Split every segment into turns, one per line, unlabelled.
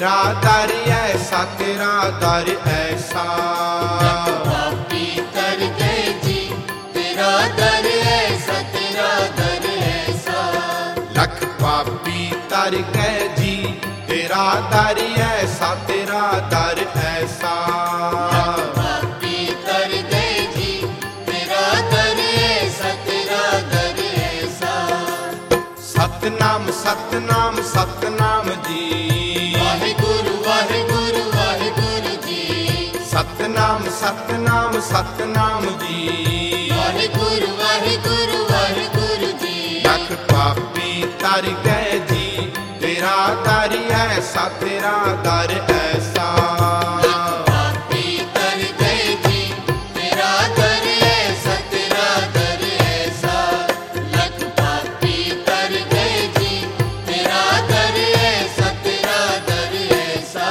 तेरा दर ऐसा, तेरा दर ऐसा।
लख पापी तर गए जी, तेरा दर ऐसा, तेरा दर ऐसा।
लख पापी तर गए जी, तेरा दर ऐसा, तेरा दर ऐसा।
लख पापी तर गए जी, तेरा दर ऐसा, तेरा दर ऐसा।
सतनाम सतनाम सतनाम जी,
वाहिगुरु वाहिगुरु वाहिगुरु जी।
सतनाम सतनाम सतनाम जी,
वाहिगुरु वाहिगुरु वाहिगुरु जी।
लख पापी तर गए जी, तेरा दर ऐसा, तेरा दर ऐसा।
लख पापी तर गए जी, तेरा दर ऐसा, तेरा दर ऐसा। लख पापी तर गए जी, तेरा दर ऐसा, तेरा दर ऐसा।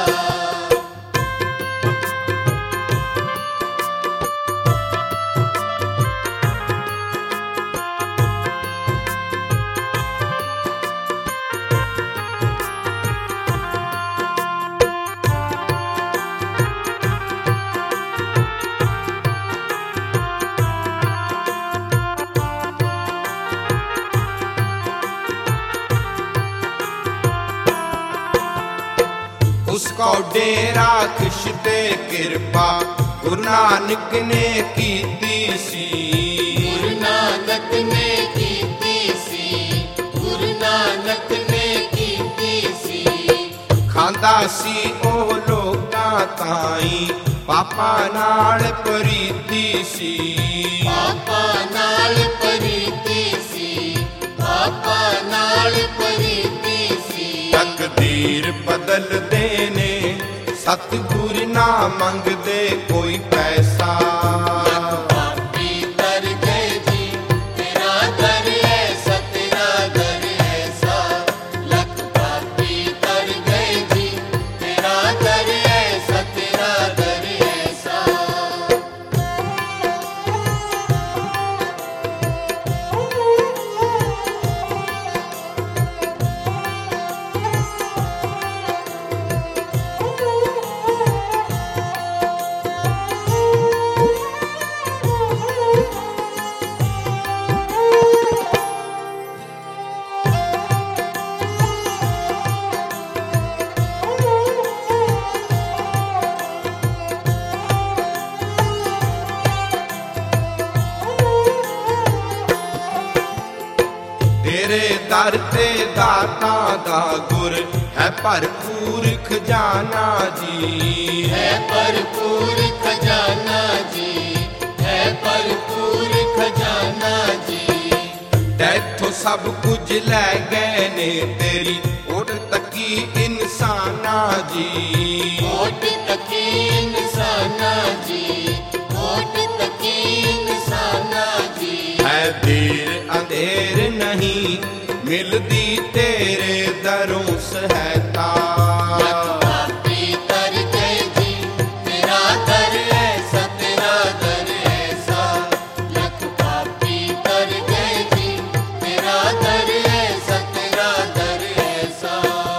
उसको डेरा खिशते किरपा गुरु नानक ने कीती सी।
गुरु नानक ने कीती सी, गुरु नानक ने कीती सी।
खांदा सी ओ लोकां ताई, पापा नाल प्रीति सी।
पापा नाल प्रीति सी, पापा नाल प्रीति सी।
तकदीर बदल देने सतगुर ना मंगदे कोई पैसा।
लख पापी तर गए जी, तेरा दर ऐसा, तेरा दर ऐसा। लख पापी तर गए जी, तेरा दर ऐसा, तेरा दर ऐसा।
तेरे दर ते दाता दा गुर है भरपूर खजाना जी।
है भरपूर खजाना जी, है भरपूर खजाना जी।
तैथों सब कुछ लै गए ने तेरी ओट तकी इंसाना जी।
ओट तकी इंसाना जी, ओट तकी इंसाना जी।
है देर अंधेर नहीं मिलदी तेरे दरों सहायता।
लख पापी तर गए जी, तेरा दर ऐसा, तेरा दर ऐसा। लख पापी तर गए जी, तेरा दर ऐसा, तेरा दर ऐसा।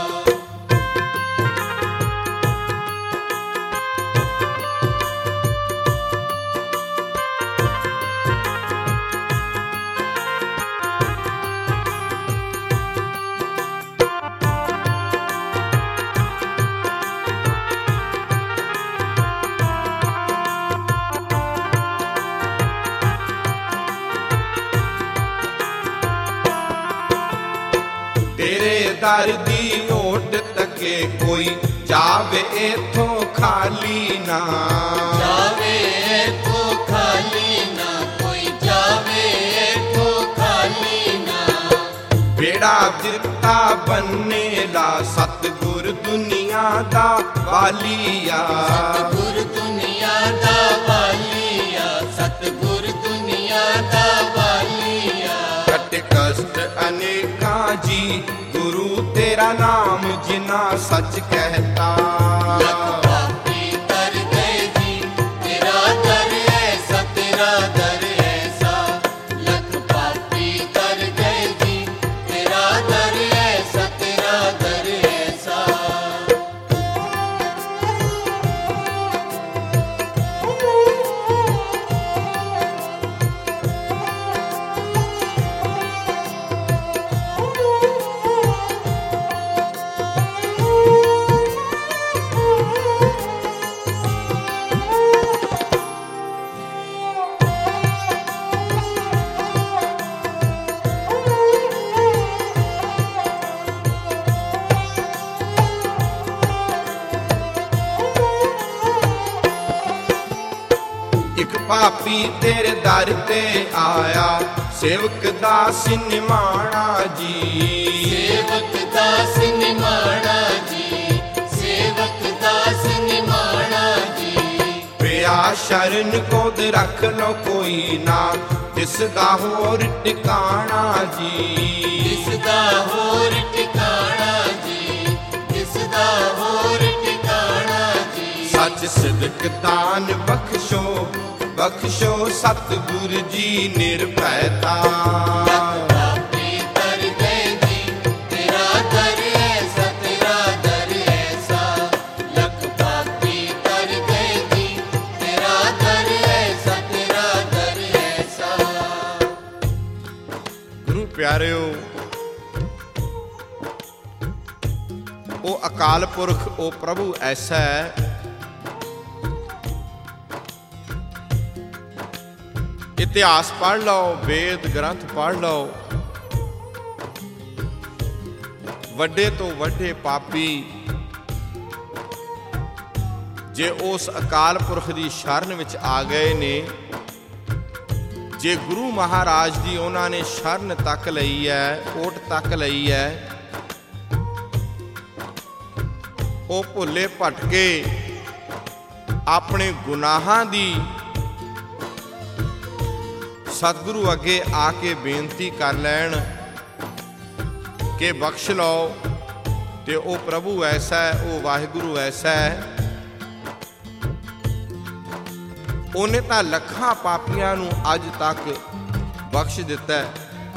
तेरे दर दी ओट तके कोई जावे इथों खाली ना।
जावे तो खाली ना, कोई जावे तो खाली ना।
बेड़ा दिता बनने ला सतगुर दुनिया दा वालिया।
सतगुर दुनिया दा वालिया, सतगुर दुनिया दा वालिया।
कट कष्ट अनेका जी गुरु तेरा नाम जिना सच कहता।
लख पापी तर गए जी, तेरा दर ऐसा, तेरा दर ऐसा। लख पापी तर गए जी, तेरा दर ऐसा, तेरा दर ऐसा।
ਲਖ ਪਾਪੀ ਤੇਰੇ ਦਰ ਤੇ ਆਇਆ, ਸੇਵਕ ਦਾਸ ਨਿਮਾਣਾ ਜੀ।
ਸੇਵਕ ਦਾਸ ਨਿਮਾਣਾ ਜੀ, ਸੇਵਕ ਦਾਸ ਨਿਮਾਣਾ ਜੀ।
ਪਿਆ ਸ਼ਰਨ ਕੋਦ ਰੱਖ ਲੋ ਕੋਈ ਨਾ, ਤਿਸ ਦਾ ਹੋਰ ਟਿਕਾਣਾ ਜੀ।
ਤਿਸ ਦਾ ਹੋਰ ਟਿਕਾਣਾ ਜੀ, ਤਿਸ ਦਾ ਹੋਰ ਟਿਕਾਣਾ ਜੀ।
ਸੱਚ ਸਿਦਕ ਦਾਨ ਬਖਸ਼ੋ, ਬਖਸ਼ੋ ਸਤਿਗੁਰ ਜੀ ਨਿਰਭੈਤਾ।
ਪਾਪੀ ਤਰ ਗਏ ਜੀ, ਤੇਰਾ ਦਰ ਐਸਾ, ਤੇਰਾ ਦਰ ਐਸਾ। ਲੱਖ ਪਾਪੀ ਤਰ ਗਏ ਜੀ, ਤੇਰਾ ਦਰ ਐਸਾ, ਤੇਰਾ ਦਰ ਐਸਾ।
ਗੁਰੂ ਪਿਆਰਿਓ, ਉਹ ਅਕਾਲ ਪੁਰਖ, ਉਹ ਪ੍ਰਭੂ ਐਸਾ ਹੈ, ਇਤਿਹਾਸ ਪੜ੍ਹ ਲਓ, ਵੇਦ ਗ੍ਰੰਥ ਪੜ੍ਹ ਲਓ, ਵੱਡੇ ਤੋਂ ਵੱਡੇ ਪਾਪੀ ਜੇ ਉਸ ਅਕਾਲ ਪੁਰਖ ਦੀ ਸ਼ਰਨ ਵਿੱਚ ਆ ਗਏ ਨੇ, ਜੇ ਗੁਰੂ ਮਹਾਰਾਜ ਦੀ ਉਹਨਾਂ ਨੇ ਸ਼ਰਨ ਤੱਕ ਲਈ ਹੈ, ਓਟ ਤੱਕ ਲਈ ਹੈ, ਉਹ ਭੁੱਲੇ ਭਟਕੇ ਆਪਣੇ ਗੁਨਾਹਾਂ ਦੀ ਸਤਿਗੁਰੂ ਅੱਗੇ ਆ ਕੇ ਬੇਨਤੀ ਕਰ ਲੈਣ ਕਿ ਬਖਸ਼ ਲਓ, ਤੇ ਉਹ ਪ੍ਰਭੂ ਐਸਾ ਹੈ, ਉਹ ਵਾਹਿਗੁਰੂ ਐਸਾ ਹੈ, ਉਹਨੇ ਤਾਂ ਲੱਖਾਂ ਪਾਪੀਆਂ ਨੂੰ ਅੱਜ ਤੱਕ ਬਖਸ਼ ਦਿੱਤਾ ਹੈ,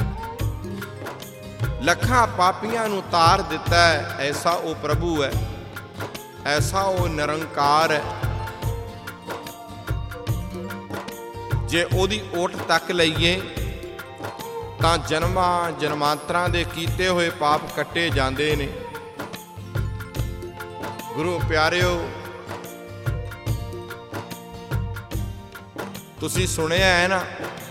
ਲੱਖਾਂ ਪਾਪੀਆਂ ਨੂੰ ਤਾਰ ਦਿੱਤਾ ਹੈ। ਐਸਾ ਉਹ ਪ੍ਰਭੂ ਹੈ, ਐਸਾ ਉਹ ਨਿਰੰਕਾਰ ਹੈ। ਜੇ ਉਹਦੀ ਓਟ ਤੱਕ ਲਈਏ ਤਾਂ ਜਨਮਾਂ ਜਨਮਾਂਤਰਾਂ ਦੇ ਕੀਤੇ ਹੋਏ ਪਾਪ ਕੱਟੇ ਜਾਂਦੇ ਨੇ। ਗੁਰੂ ਪਿਆਰਿਓ, ਤੁਸੀਂ ਸੁਣਿਆ ਹੈ ਨਾ,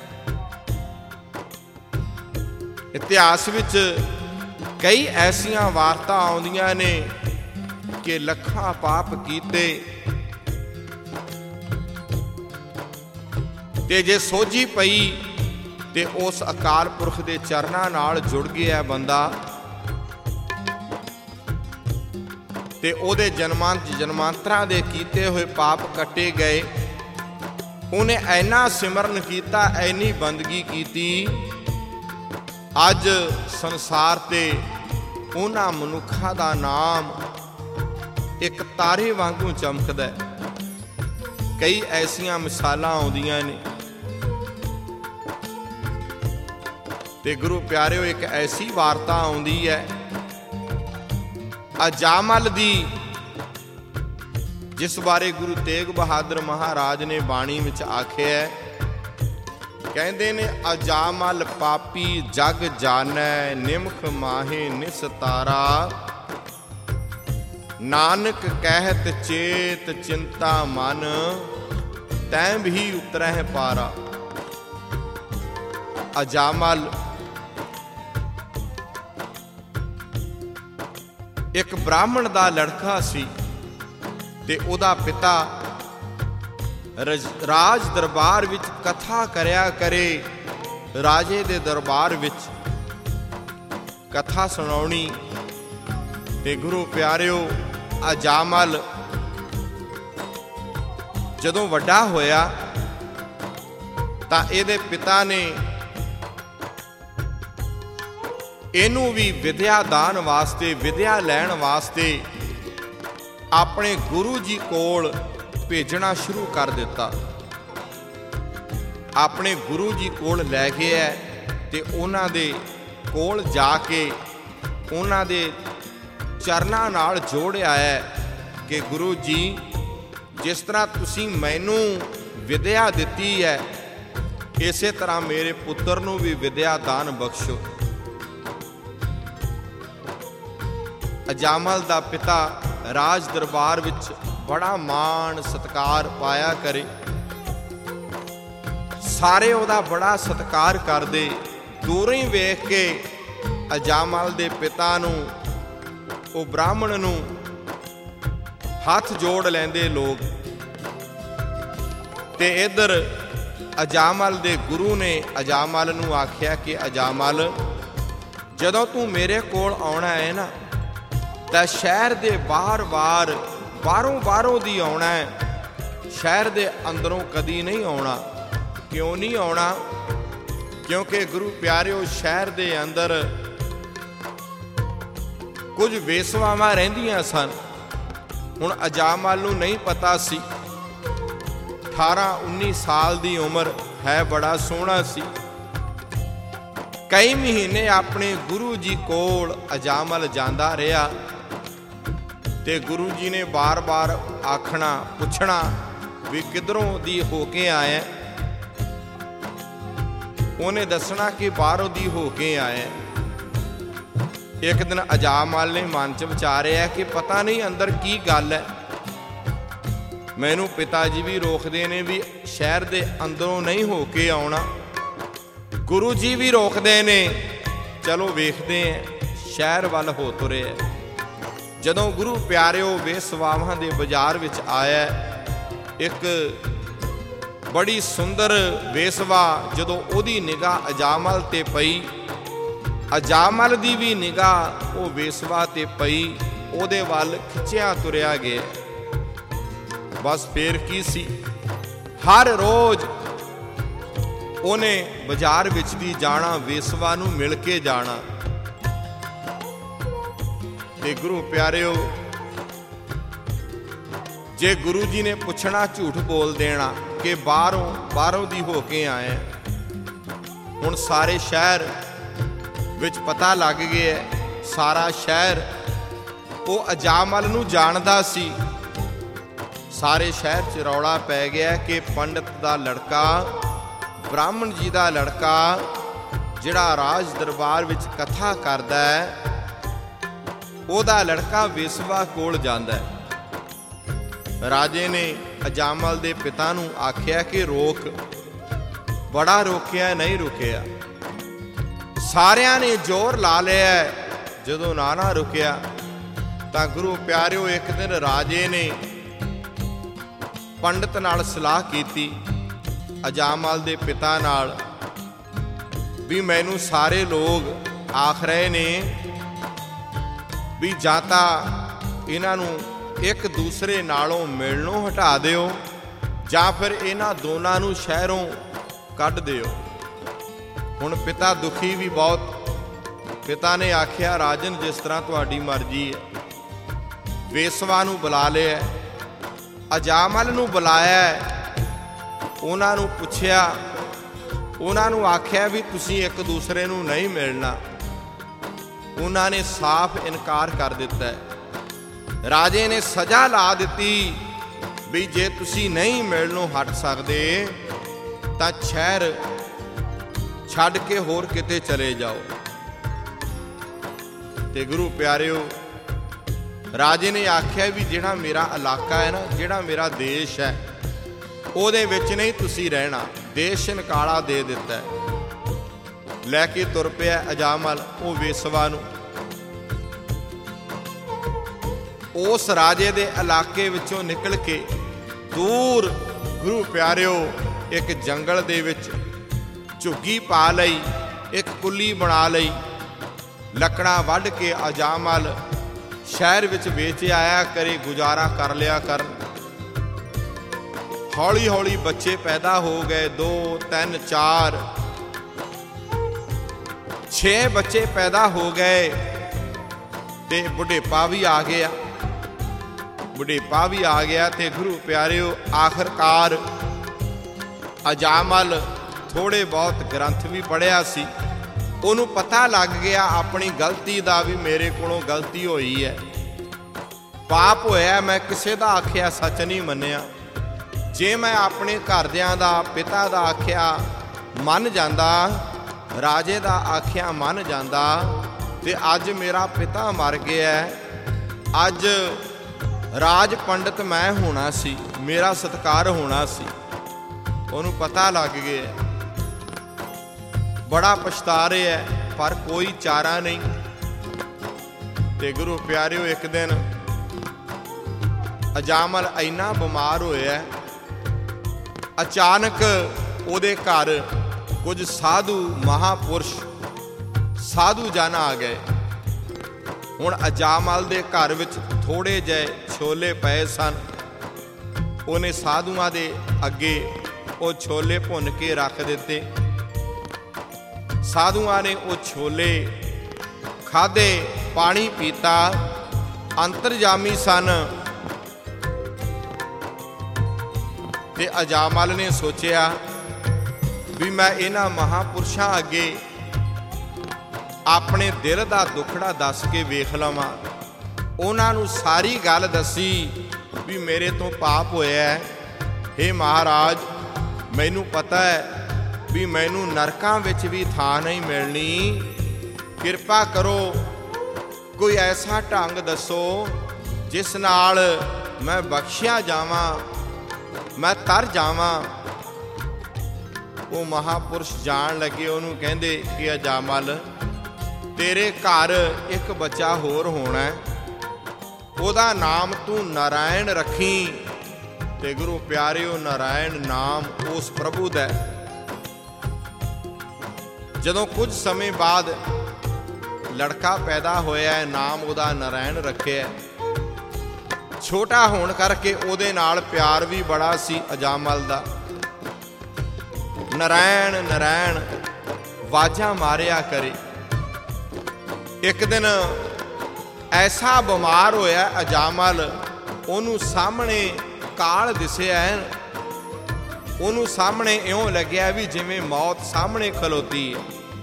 ਇਤਿਹਾਸ ਵਿੱਚ ਕਈ ਐਸੀਆਂ ਵਾਰਤਾ ਆਉਂਦੀਆਂ ਨੇ ਕਿ ਲੱਖਾਂ ਪਾਪ ਕੀਤੇ ਤੇ ਜੇ ਸੋਝੀ ਪਈ ਤੇ ਉਸ ਅਕਾਲ ਪੁਰਖ ਦੇ ਚਰਨਾਂ ਨਾਲ ਜੁੜ ਗਿਆ ਬੰਦਾ, ਤੇ ਉਹਦੇ ਜਨਮਾਂਤਰਾਂ ਦੇ ਕੀਤੇ ਹੋਏ ਪਾਪ ਕੱਟੇ ਗਏ। ਉਹਨੇ ਐਨਾ ਸਿਮਰਨ ਕੀਤਾ, ਐਨੀ ਬੰਦਗੀ ਕੀਤੀ, ਅੱਜ ਸੰਸਾਰ ਤੇ ਉਹਨਾਂ ਮਨੁੱਖਾਂ ਦਾ ਨਾਮ ਇੱਕ ਤਾਰੇ ਵਾਂਗੂ ਚਮਕਦਾ ਹੈ। ਕਈ ਐਸੀਆਂ ਮਿਸਾਲਾਂ ਆਉਂਦੀਆਂ ਨੇ। ਤੇ ਗੁਰੂ ਪਿਆਰਿਓ, ਇੱਕ ਐਸੀ ਵਾਰਤਾ ਆਉਂਦੀ ਹੈ ਅਜਾਮਲ ਦੀ, ਜਿਸ ਬਾਰੇ ਗੁਰੂ ਤੇਗ ਬਹਾਦਰ ਮਹਾਰਾਜ ਨੇ ਬਾਣੀ ਵਿੱਚ ਆਖਿਆ, ਕਹਿੰਦੇ ਨੇ ਅਜਾਮਲ ਪਾਪੀ ਜਗ ਜਾਣੈ, ਨਿਮਖ ਮਾਹੇ ਨਿਸਤਾਰਾ। ਨਾਨਕ ਕਹਿਤ ਚੇਤ ਚਿੰਤਾ ਮਨ, ਤੈਂ ਵੀ ਉਤਰਹਿ ਪਾਰਾ। ਅਜਾਮਲ ਇੱਕ ਬ੍ਰਾਹਮਣ ਦਾ ਲੜਕਾ ਸੀ, ਤੇ ਉਹਦਾ ਪਿਤਾ ਰਾਜ ਦਰਬਾਰ ਵਿੱਚ ਕਥਾ ਕਰਿਆ ਕਰੇ। ਰਾਜੇ ਦੇ ਦਰਬਾਰ ਵਿੱਚ ਕਥਾ ਸੁਣਾਉਣੀ। ਤੇ ਗੁਰੂ ਪਿਆਰਿਓ, ਅਜਾਮਲ ਜਦੋਂ ਵੱਡਾ ਹੋਇਆ ਤਾਂ ਇਹਦੇ ਪਿਤਾ ਨੇ ਇਹਨੂੰ ਵੀ ਵਿਦਿਆ ਦਾਨ ਵਾਸਤੇ, ਵਿਦਿਆ ਲੈਣ ਵਾਸਤੇ ਆਪਣੇ ਗੁਰੂ ਜੀ ਕੋਲ ਭੇਜਣਾ ਸ਼ੁਰੂ ਕਰ ਦਿੱਤਾ। ਆਪਣੇ ਗੁਰੂ ਜੀ ਕੋਲ ਲੈ ਗਿਆ ਤੇ ਉਹਨਾਂ ਦੇ ਕੋਲ ਜਾ ਕੇ ਉਹਨਾਂ ਦੇ ਚਰਨਾਂ ਨਾਲ ਜੋੜਿਆ ਹੈ ਕਿ ਗੁਰੂ ਜੀ, ਜਿਸ ਤਰ੍ਹਾਂ ਤੁਸੀਂ ਮੈਨੂੰ ਵਿਦਿਆ ਦਿੱਤੀ ਹੈ, ਇਸੇ ਤਰ੍ਹਾਂ ਮੇਰੇ ਪੁੱਤਰ ਨੂੰ ਵੀ ਵਿਦਿਆ ਦਾਨ ਬਖਸ਼ੋ। ਅਜਾਮਲ ਦਾ ਪਿਤਾ ਰਾਜ ਦਰਬਾਰ ਵਿੱਚ ਬੜਾ ਮਾਣ ਸਤਿਕਾਰ ਪਾਇਆ ਕਰੇ, ਸਾਰੇ ਉਹਦਾ ਬੜਾ ਸਤਿਕਾਰ ਕਰਦੇ। ਦੂਰੋਂ ਹੀ ਵੇਖ ਕੇ ਅਜਾਮਲ ਦੇ ਪਿਤਾ ਨੂੰ, ਉਹ ਬ੍ਰਾਹਮਣ ਨੂੰ ਹੱਥ ਜੋੜ ਲੈਂਦੇ ਲੋਕ। ਤੇ इधर अजामल दे गुरु ने अजामल नूं आख्या कि अजामल जदों तू मेरे कोल आउणा है ना तां शहर दे बाहर बाहरों दी आउणा है, शहर दे अंदरों कदी नहीं आउणा। क्यों नहीं आउणा? क्योंकि गुरु प्यारिओ शहर दे अंदर कुछ वेसवावां रहिंदियां सन। हुण अजामल नूं नहीं पता सी, 18-19 साल दी उम्र है, बड़ा सोहना सी। कई महीने अपने गुरु जी कोल अजामल जांदा रहा ते गुरु जी ने बार बार आखना पुछना भी किधरों दी होके आए। उन्हें दसना कि बाहरों दी होके आए। एक दिन अजामल ने मन च विचारिया कि पता नहीं अंदर की गल है, मैनू पिता जी भी रोकते ने भी शहर दे अंदरों नहीं हो के आना, गुरु जी भी रोकते ने, चलो वेखते हैं। शहर वाल हो तुरे। जदों गुरु प्यारिओ वेसवावां दे बाजार विच आया, एक बड़ी सुंदर वेसवा जदों ओदी निगाह अजामल ते पई, अजामल दी भी निगाह वो वेसवा ते पई, ओदे वाल खिंचिया तुरिया गया। बस फिर की सी, हर रोज उन्हें बाजार विच दी जाना, वेसवा नूं मिल के जाना। ते गुरु प्यारिओ जे गुरु जी ने पुछना झूठ बोल देना कि बाहरों दी हो के आए। हुण सारे शहर विच पता लग गया, सारा शहर वो अजामल नूं जानदा सी। सारे शहर च रौला पै गया कि पंडित दा लड़का, ब्राह्मण जी दा लड़का जिहड़ा राज दरबार विच कथा करदा है, ओहदा लड़का वेसवा कोल जांदा है। राजे ने अजामल दे पिता नूं आख्या कि रोक, बड़ा रोकिया नहीं रुकिया। सारियां ने जोर ला लिया, जदों ना रुकिया तां गुरु प्यारिओ एक दिन राजे ने पंडित नाल सलाह कीती, अजामल दे पिता नाल, भी मैनू सारे लोग आख रहे ने भी जां तां इन्हां नूं एक दूसरे नालों मिलनों हटा दिओ, जां फिर इन्हां दोनां नूं शहरों कढ दिओ। हुण पिता दुखी भी बहुत। पिता ने आख्या राजन जिस तरह तुहाडी मर्जी है। वेसवा नूं बुला लिया, अजामल नूं बुलाया, उन्हां नूं पुछया, उन्हां नूं आख्या भी तुसीं एक दूसरे नूं नहीं मिलना। उन्हां ने साफ इनकार कर दिता है। राजे ने सजा ला दी भी जे तुसीं नहीं मिलनों हट सकते तां शहर छड्ड के होर किते चले जाओ। ते गुरु प्यारिओ राजे ने आख्या भी जिहड़ा मेरा इलाका है ना, जिहड़ा मेरा देश है, ਉਹਦੇ ਵਿੱਚ नहीं तुसी रहना। देश नकाला दे दिता है। लैके तुर पिया अजामल वो वेसवा नूं। उस राजे दे इलाके विचों निकल के दूर गुरु प्यारिओ एक जंगल दे विच झुग्गी पा लई, एक कुल्ली बना लई, लकड़ा वढ के अजामल शहर विच बेच आया करे, गुजारा कर लिया कर। हौली हौली बच्चे पैदा हो गए, 2, 3, 4, 6 बच्चे पैदा हो गए। ते बुढ़ेपा भी आ गया, बुढ़ेपा भी आ गया। ते गुरु प्यारिओ आखिरकार अजामल थोड़े बहुत ग्रंथ भी पढ़िया सी, ਉਹਨੂੰ पता लग गया अपनी गलती का भी मेरे कोलों गलती हुई है, पाप होया, मैं किसी का आख्या सच नहीं मन्निया। जे मैं अपने घरदियां दा पिता दा आख्या मन जांदा, राजे दा आख्या मन जांदा, ते अज मेरा पिता मर गया, अज राज पंडित मैं होना सी, मेरा सत्कार होना सी। ਉਹਨੂੰ पता लग गया, बड़ा पछता रहे है, पर कोई चारा नहीं। ते गुरु प्यारिओ एक दिन अजामल इन्ना बीमार होया ਅਚਾਨਕ ਉਹਦੇ ਘਰ ਕੁਝ ਸਾਧੂ ਮਹਾਪੁਰਸ਼ ਸਾਧੂ ਜਨ ਆ ਗਏ। ਹੁਣ ਅਜਾਮਲ ਦੇ ਘਰ ਵਿੱਚ ਥੋੜੇ ਜਿਹੇ ਛੋਲੇ ਪਏ ਸਨ। ਉਹਨੇ ਸਾਧੂਆਂ ਦੇ ਅੱਗੇ ਉਹ ਛੋਲੇ ਭੁੰਨ ਕੇ ਰੱਖ ਦਿੱਤੇ। ਸਾਧੂਆਂ ਨੇ ਉਹ ਛੋਲੇ ਖਾਧੇ, ਪਾਣੀ ਪੀਤਾ, ਅੰਤਰਜਾਮੀ ਸਨ। ਤੇ ਅਜਾਮਲ ਨੇ ਸੋਚਿਆ ਵੀ ਮੈਂ ਇਹਨਾਂ ਮਹਾਪੁਰਸ਼ਾਂ ਅੱਗੇ ਆਪਣੇ ਦਿਲ ਦਾ ਦੁੱਖੜਾ ਦੱਸ ਕੇ ਵੇਖ ਲਵਾਂ। ਉਹਨਾਂ ਨੂੰ ਸਾਰੀ ਗੱਲ ਦੱਸੀ ਵੀ ਮੇਰੇ ਤੋਂ ਪਾਪ ਹੋਇਆ ਹੈ। ਹੇ ਮਹਾਰਾਜ, ਮੈਨੂੰ ਪਤਾ ਹੈ ਵੀ ਮੈਨੂੰ ਨਰਕਾਂ ਵਿੱਚ ਵੀ ਥਾਂ ਨਹੀਂ ਮਿਲਣੀ। ਕਿਰਪਾ ਕਰੋ, ਕੋਈ ਐਸਾ ਢੰਗ ਦੱਸੋ ਜਿਸ ਨਾਲ ਮੈਂ ਬਖਸ਼ਿਆ ਜਾਵਾਂ, ਮੈਂ ਤਰ ਜਾਵਾਂ। ਉਹ ਮਹਾਪੁਰਸ਼ ਜਾਣ ਲੱਗੇ, ਉਹਨੂੰ ਕਹਿੰਦੇ ਕਿ ਅਜਾਮਲ, ਤੇਰੇ ਘਰ ਇੱਕ ਬੱਚਾ ਹੋਰ ਹੋਣਾ, ਉਹਦਾ ਨਾਮ ਤੂੰ ਨਾਰਾਇਣ ਰੱਖੀ। ਤੇ ਗੁਰੂ ਪਿਆਰਿਓ, ਨਾਰਾਇਣ ਨਾਮ ਉਸ ਪ੍ਰਭੂ ਦਾ। ਜਦੋਂ ਕੁਝ ਸਮੇਂ ਬਾਅਦ ਲੜਕਾ ਪੈਦਾ ਹੋਇਆ, ਨਾਮ ਉਹਦਾ ਨਾਰਾਇਣ ਰੱਖਿਆ। ਛੋਟਾ ਹੋਣ ਕਰਕੇ ਉਹਦੇ ਨਾਲ ਪਿਆਰ ਵੀ ਬੜਾ ਸੀ ਅਜਾਮਲ ਦਾ। ਨਾਰਾਇਣ ਨਾਰਾਇਣ ਵਾਜਾਂ ਮਾਰਿਆ ਕਰੇ। ਇੱਕ ਦਿਨ ਐਸਾ ਬਿਮਾਰ ਹੋਇਆ ਅਜਾਮਲ, ਉਹਨੂੰ ਸਾਹਮਣੇ ਕਾਲ ਦਿਸਿਆ। ਉਹਨੂੰ ਸਾਹਮਣੇ ਇਉਂ ਲੱਗਿਆ ਵੀ ਜਿਵੇਂ ਮੌਤ ਸਾਹਮਣੇ ਖਲੋਤੀ ਹੈ।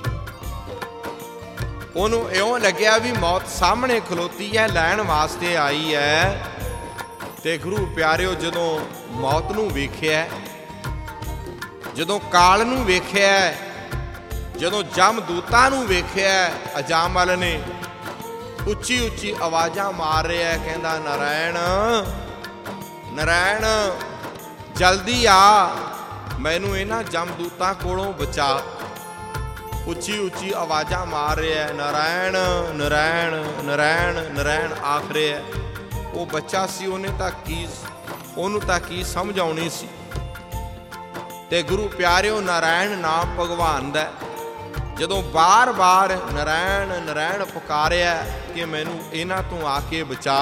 ਉਹਨੂੰ ਇਉਂ ਲੱਗਿਆ ਵੀ ਮੌਤ ਸਾਹਮਣੇ ਖਲੋਤੀ ਹੈ, ਲੈਣ ਵਾਸਤੇ ਆਈ ਹੈ। ਤੇ ਗੁਰੂ ਪਿਆਰਿਓ, ਜਦੋਂ ਮੌਤ ਨੂੰ ਵੇਖਿਆ, ਜਦੋਂ ਕਾਲ ਨੂੰ ਵੇਖਿਆ, ਜਦੋਂ ਜਮਦੂਤਾਂ ਨੂੰ ਵੇਖਿਆ, ਅਜਾਮਲ ਨੇ ਉੱਚੀ ਉੱਚੀ ਆਵਾਜ਼ਾਂ ਮਾਰ ਰਿਹਾ, ਕਹਿੰਦਾ ਨਾਰਾਇਣ ਨਾਰਾਇਣ, ਜਲਦੀ ਆ, ਮੈਨੂੰ ਇਹਨਾਂ ਜਮਦੂਤਾਂ ਕੋਲੋਂ ਬਚਾ। ਉੱਚੀ ਉੱਚੀ ਆਵਾਜ਼ਾਂ ਮਾਰ ਰਿਹਾ, ਨਾਰਾਇਣ ਨਾਰਾਇਣ ਨਾਰਾਇਣ ਨਾਰਾਇਣ ਆਖ ਰਿਹਾ। ਉਹ ਬੱਚਾ ਸੀ, ਉਹਨੂੰ ਤਾਂ ਕੀ ਸਮਝ ਆਉਣੀ ਸੀ। ਤੇ ਗੁਰੂ ਪਿਆਰਿਓ, ਨਾਰਾਇਣ ਨਾਮ ਭਗਵਾਨ ਦਾ। ਜਦੋਂ ਬਾਰ-ਬਾਰ ਨਾਰਾਇਣ ਨਾਰਾਇਣ ਪੁਕਾਰਿਆ ਕਿ ਮੈਨੂੰ ਇਹਨਾਂ ਤੋਂ ਆ ਕੇ ਬਚਾ,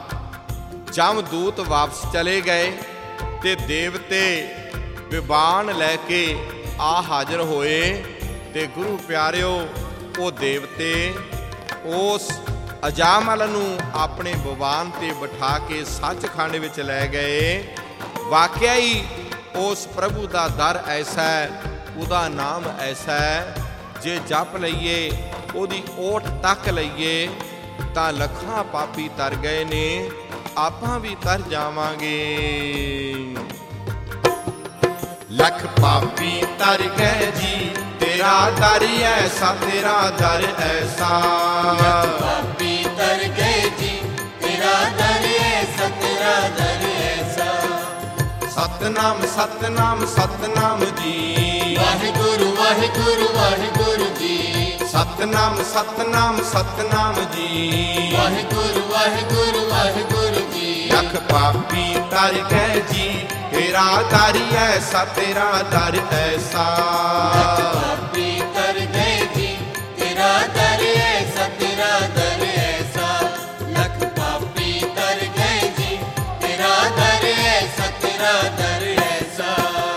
ਜਮਦੂਤ ਵਾਪਸ ਚਲੇ ਗਏ ਤੇ ਦੇਵਤੇ ਵਿਬਾਨ ਲੈ ਕੇ ਆ ਹਾਜ਼ਰ ਹੋਏ। ਤੇ ਗੁਰੂ ਪਿਆਰਿਓ, ਉਹ ਦੇਵਤੇ ਉਸ ਅਜਾਮਲ ਨੂੰ ਆਪਣੇ ਵਿਬਾਨ ਤੇ ਬਿਠਾ ਕੇ ਸੱਚਖੰਡ ਵਿੱਚ ਲੈ ਗਏ। ਵਾਕਿਆ ਹੀ ਉਸ ਪ੍ਰਭੂ ਦਾ ਦਰ ਐਸਾ ਹੈ, ਉਹਦਾ ਨਾਮ ਐਸਾ ਹੈ, ਜੇ ਜਪ ਲਈਏ, ਉਹਦੀ ਓਟ ਤੱਕ ਲਈਏ ਤਾਂ ਲੱਖਾਂ ਪਾਪੀ ਤਰ ਗਏ ਨੇ, ਆਪਾਂ ਵੀ ਤਰ ਜਾਵਾਂਗੇ। ਲੱਖ ਪਾਪੀ ਤਰ ਗਏ ਜੀ, ਤੇਰਾ ਦਰ ਐਸਾ, ਤੇਰਾ ਦਰ ਐਸਾ।
ਲੱਖ ਪਾਪੀ ਤਰ ਗਏ ਜੀ, ਤੇਰਾ ਦਰ ਐਸਾ, ਤੇਰਾ ਦਰ ਐਸਾ।
ਸਤਨਾਮ ਸਤਨਾਮ ਸਤਨਾਮ ਜੀ,
ਵਾਹਿਗੁਰੂ ਵਾਹਿਗੁਰੂ ਵਾਹਿਗੁਰੂ ਜੀ।
ਸਤਨਾਮ ਸਤਨਾਮ ਸਤਨਾਮ ਜੀ,
ਵਾਹਿਗੁਰੂ ਵਾਹਿਗੁਰੂ ਵਾਹਿਗੁਰੂ ਜੀ।
ਲੱਖ ਪਾਪੀ ਤਰ ਗਏ ਜੀ, ਤੇਰਾ ਦਰ ਐਸਾ, ਤੇਰਾ ਦਰ ਐਸਾ।
ਲੱਖ ਪਾਪੀ ਤਰ ਗਏ ਜੀ, ਤੇਰਾ ਦਰ ਐਸਾ, ਤੇਰਾ ਦਰ ਐਸਾ। ਲੱਖ ਪਾਪੀ ਤਰ ਗਏ ਜੀ, ਤੇਰਾ ਦਰ ਐਸਾ, ਤੇਰਾ ਦਰ ਐਸਾ।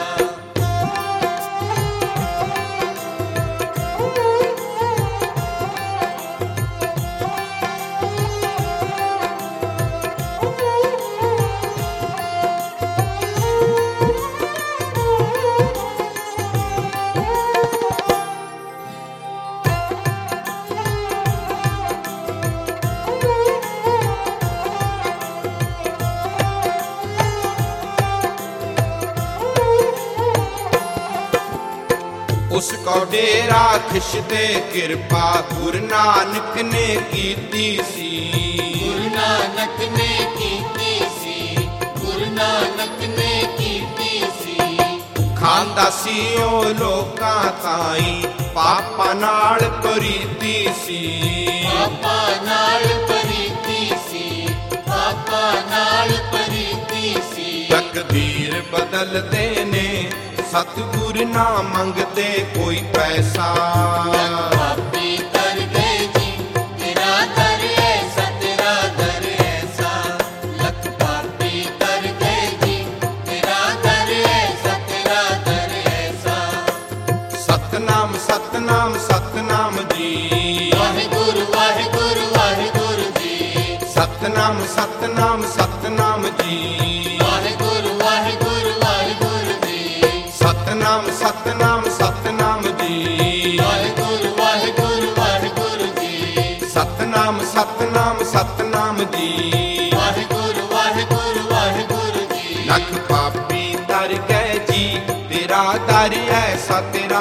ਉਸ ਕੋ ਡੇਰਾ ਖਿਸ਼ਦੇ ਕਿਰਪਾ ਗੁਰੂ ਨਾਨਕ ਨੇ ਕੀਤੀ ਸੀ।
ਗੁਰੂ ਨਾਨਕ ਨੇ ਕੀਤੀ ਸੀ, ਗੁਰੂ ਨਾਨਕ ਨੇ ਕੀਤੀ ਸੀ।
ਖਾਂਦਾ ਸੀ ਉਹ ਲੋਕਾਂ ਤਾਈਂ, ਪਾਪਾਂ ਨਾਲ ਪ੍ਰੀਤੀ ਸੀ।
ਪਾਪਾਂ ਨਾਲ ਪ੍ਰੀਤੀ ਸੀ, ਪਾਪਾਂ ਨਾਲ ਪ੍ਰੀਤੀ ਸੀ।
ਤਕਦੀਰ ਬਦਲਦੇ ਨੇ ਸਤਿਗੁਰ ਨਾ ਮੰਗਦੇ ਕੋਈ ਪੈਸਾ।
ਪਾਪੀ ਤਰ ਗਏ ਜੀ, ਤੇਰਾ ਦਰ ਐਸਾ, ਤੇਰਾ ਦਰ ਐਸਾ। ਲੱਖ ਪਾਪੀ ਤਰ ਗਏ ਜੀ, ਤੇਰਾ ਦਰ ਐਸਾ, ਤੇਰਾ ਦਰ ਐਸਾ।
ਸਤਨਾਮ ਸਤਨਾਮ ਸਤਨਾਮ ਜੀ,
ਵਾਹਿਗੁਰੂ ਵਾਹਿਗੁਰੂ ਵਾਹਿਗੁਰੂ ਜੀ।
ਸਤਨਾਮ ਸਤਨਾਮ ਸਤਨਾਮ ਜੀ,
ਵਾਹਿਗੁਰੂ ਵਾਹਿਗੁਰੂ ਵਾਹਿਗੁਰੂ ਜੀ।
ਸਤਨਾਮ ਸਤਨਾਮ ਸਤਨਾਮ ਜੀ,
ਵਾਹਿਗੁਰੂ ਵਾਹਿਗੁਰੂ ਵਾਹਿਗੁਰੂ ਜੀ।
ਸਤਨਾਮ ਸਤਨਾਮ ਸਤਨਾਮ ਜੀ।
ਵਾਹਿਗੁਰੂ ਵਾਹਿਗੁਰੂ ਵਾਹਿਗੁਰੂ ਜੀ।
ਲੱਖ ਪਾਪੀ ਤਰ ਗਏ ਜੀ, ਤੇਰਾ ਦਰ ਐਸਾ, ਤੇਰਾ